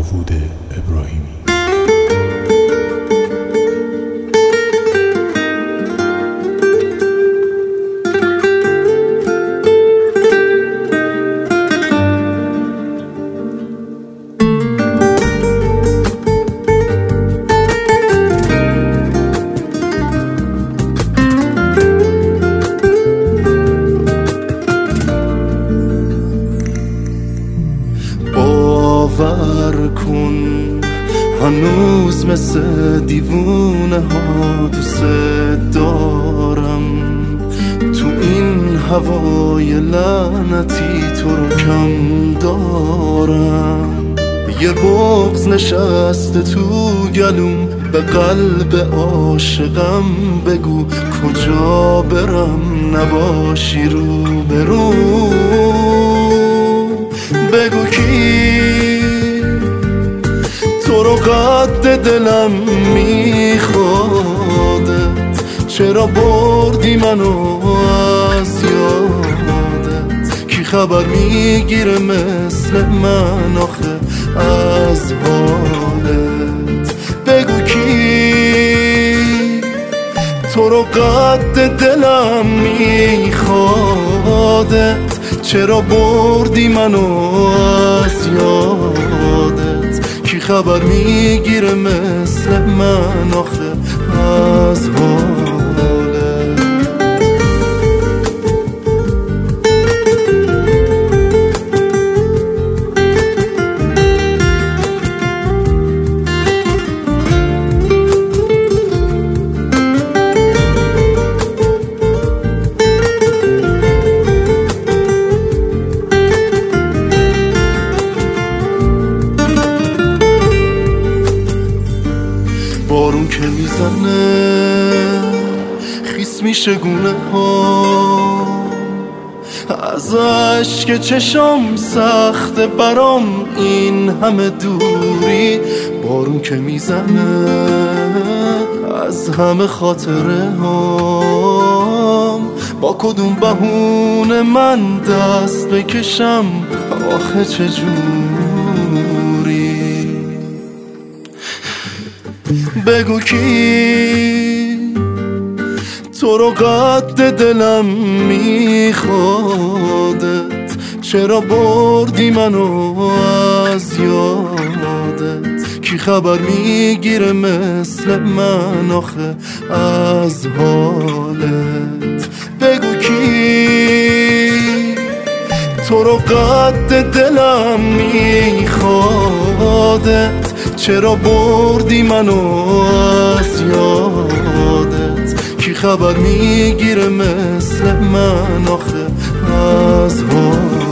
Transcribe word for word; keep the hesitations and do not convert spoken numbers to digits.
داوود ابراهیمی. باور کن هنوز مثل دیوونه ها دوست دارم، تو این هوای لعنتی تو رو کم دارم. یه بغض نشسته تو گلوم، به قلب عاشقم بگو کجا برم نباشی رو برو. بگو کی تو رو قد دلم میخوادت، چرا بردی منو از یادت. کی خبر میگیره مثل من آخه از حالت. بگو کی تو رو قد دلم میخوادت، چرا بردی منو از یادت. کی خبر میگیره مثل من آخه از حالت. بارون که میزنه خیس میشه گونه ها، از اشک چشم سخت برام این همه دوری. بارون که میزنه از همه خاطره هام، با کدوم بهونه من دست بکشم آخه چجوری. بگو کی تو رو قد دلم میخوادت، چرا بردی منو از یادت. کی خبر میگیره مثل من آخه از حالت. بگو کی تو رو قد دلم میخوادت، چرا بردی منو از یادت. کی خبر میگیره مثل من آخه از حالت.